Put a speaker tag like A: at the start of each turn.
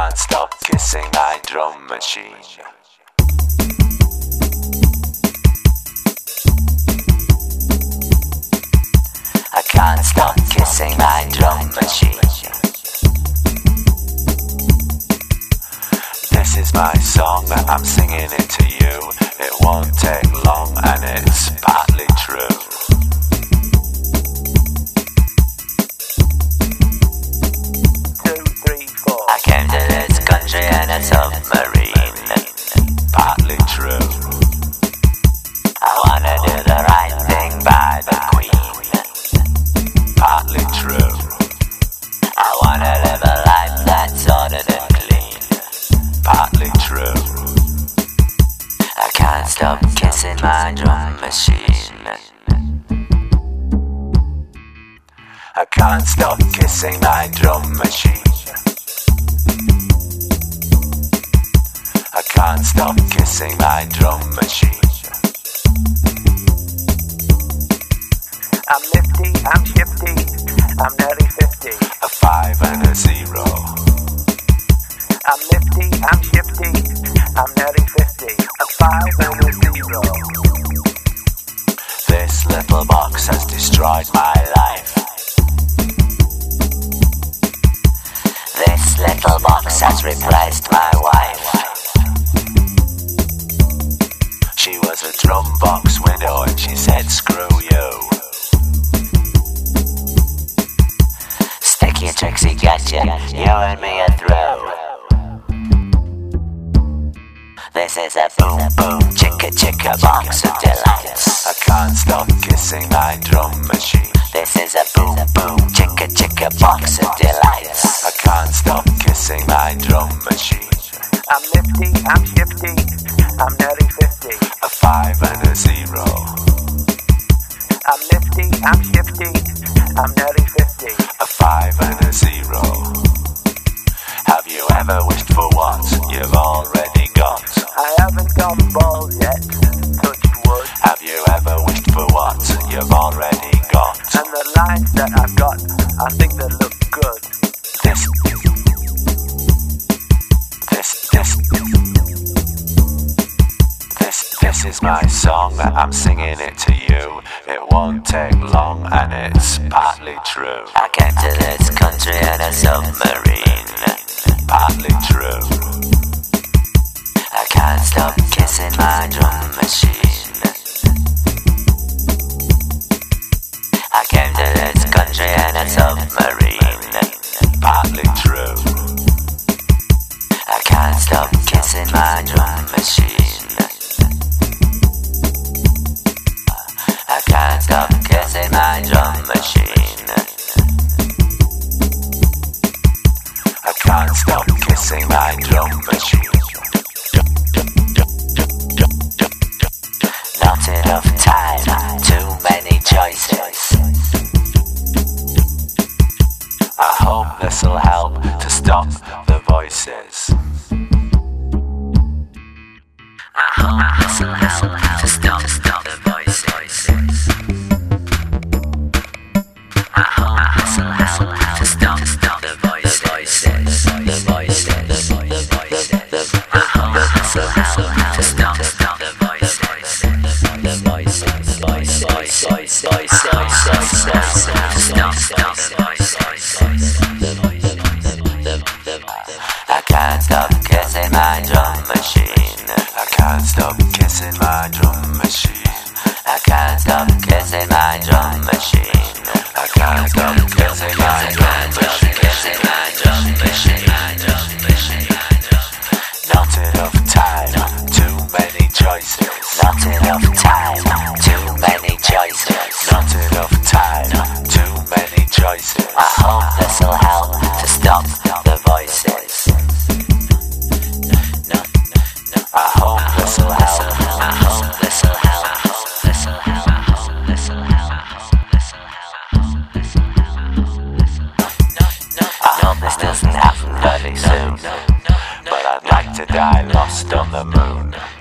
A: can't stop kissing my drum machine. I can't stop kissing my drum machine. This is my song, I'm singing it to you. It won't take long and it's partly true. I came to this country in a submarine. Partly true. I wanna do the right thing by the Queen. Partly true. I wanna live a life that's ordered and clean. Partly true. I can't stop kissing my drum machine. I can't stop kissing my drum machine. I can't stop kissing my drum machine.
B: I'm nifty, I'm shifty, I'm nearly 50.
A: A 5 and a 0.
B: I'm nifty, I'm shifty, I'm nearly 50. A 5 and a 0.
A: This little box has destroyed my life. This little box has replaced my wife. She was a drum box widow and she said screw you. Sticky tricksy gotcha, you and me are through. This is a boom boom chicka chicka box of delights. I can't stop kissing my drum machine. This is a boom boom chicka chicka box of delights. I can't stop kissing my drum machine.
B: I'm nifty, I'm shifty, I'm nearly 50.
A: A 5 and a 0.
B: I'm nifty, I'm shifty, I'm nearly 50.
A: A 5 and a 0. Have you ever wished for what you've already got?
B: I haven't got balls yet, touch wood.
A: Have you ever wished for what you've already got?
B: And the lines that I've got, I think they look good.
A: This is my song, I'm singing it to you. It won't take long and it's partly true. I came to this country in a submarine. Partly true. I can't stop kissing my drum machine. I came to this country in a submarine. Partly true. I can't stop kissing my drum machine. I can't stop kissing my drum machine. I can't stop kissing my drum machine. Not enough time, too many choices. I hope this'll help to stop the voices. I hope this'll help to stop the voices. I hope this'll help to stop the voices. The voices. I hope this'll help to stop the voices. The voices. I can't stop kissing my drum machine. I can't stop kissing my drum machine. I can't stop kissing my drum machine. I can't stop kissing my drum machine. Not enough time, too many choices. Not enough time, too many choices. Not enough time, too many choices. I hope this'll help to stop the voices. I hope this'll help. I hope this'll help. I hope this doesn't happen very soon, but I'd like to die lost on the moon.